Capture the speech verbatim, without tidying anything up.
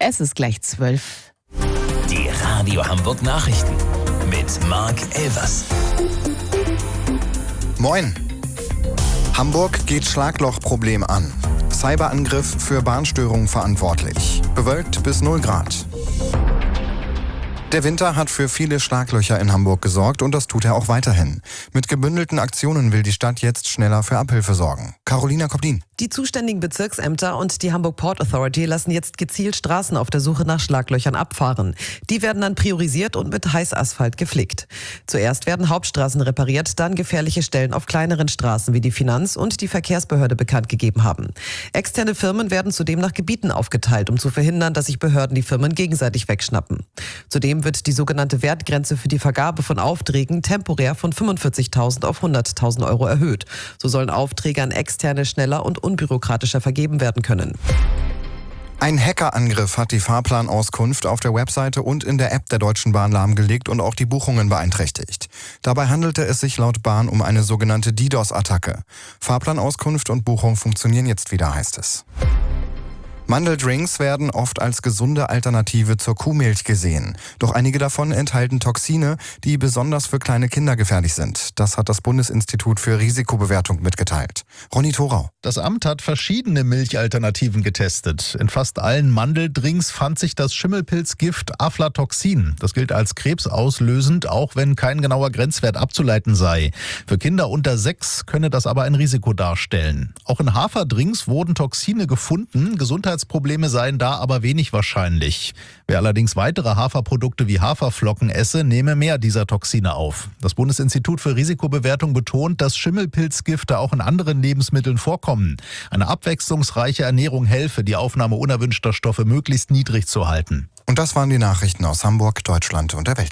Es ist gleich zwölf. Die Radio Hamburg Nachrichten mit Marc Elvers. Moin. Hamburg geht Schlaglochproblem an. Cyberangriff für Bahnstörungen verantwortlich. Bewölkt bis null Grad. Der Winter hat für viele Schlaglöcher in Hamburg gesorgt und das tut er auch weiterhin. Mit gebündelten Aktionen will die Stadt jetzt schneller für Abhilfe sorgen. Carolina Kopdin. Die zuständigen Bezirksämter und die Hamburg Port Authority lassen jetzt gezielt Straßen auf der Suche nach Schlaglöchern abfahren. Die werden dann priorisiert und mit Heißasphalt geflickt. Zuerst werden Hauptstraßen repariert, dann gefährliche Stellen auf kleineren Straßen, wie die Finanz- und die Verkehrsbehörde bekannt gegeben haben. Externe Firmen werden zudem nach Gebieten aufgeteilt, um zu verhindern, dass sich Behörden die Firmen gegenseitig wegschnappen. Zudem wird die sogenannte Wertgrenze für die Vergabe von Aufträgen temporär von fünfundvierzigtausend auf hunderttausend Euro erhöht. So sollen Aufträge an Externe schneller und unbürokratischer vergeben werden können. Ein Hackerangriff hat die Fahrplanauskunft auf der Webseite und in der App der Deutschen Bahn lahmgelegt und auch die Buchungen beeinträchtigt. Dabei handelte es sich laut Bahn um eine sogenannte DDoS-Attacke. Fahrplanauskunft und Buchung funktionieren jetzt wieder, heißt es. Mandeldrinks werden oft als gesunde Alternative zur Kuhmilch gesehen. Doch einige davon enthalten Toxine, die besonders für kleine Kinder gefährlich sind. Das hat das Bundesinstitut für Risikobewertung mitgeteilt. Ronny Thorau. Das Amt hat verschiedene Milchalternativen getestet. In fast allen Mandeldrinks fand sich das Schimmelpilzgift Aflatoxin. Das gilt als krebsauslösend, auch wenn kein genauer Grenzwert abzuleiten sei. Für Kinder unter sechs könne das aber ein Risiko darstellen. Auch in Haferdrinks wurden Toxine gefunden. Gesundheitsprobleme seien da aber wenig wahrscheinlich. Wer allerdings weitere Haferprodukte wie Haferflocken esse, nehme mehr dieser Toxine auf. Das Bundesinstitut für Risikobewertung betont, dass Schimmelpilzgifte auch in anderen Lebensmitteln vorkommen. Eine abwechslungsreiche Ernährung helfe, die Aufnahme unerwünschter Stoffe möglichst niedrig zu halten. Und das waren die Nachrichten aus Hamburg, Deutschland und der Welt.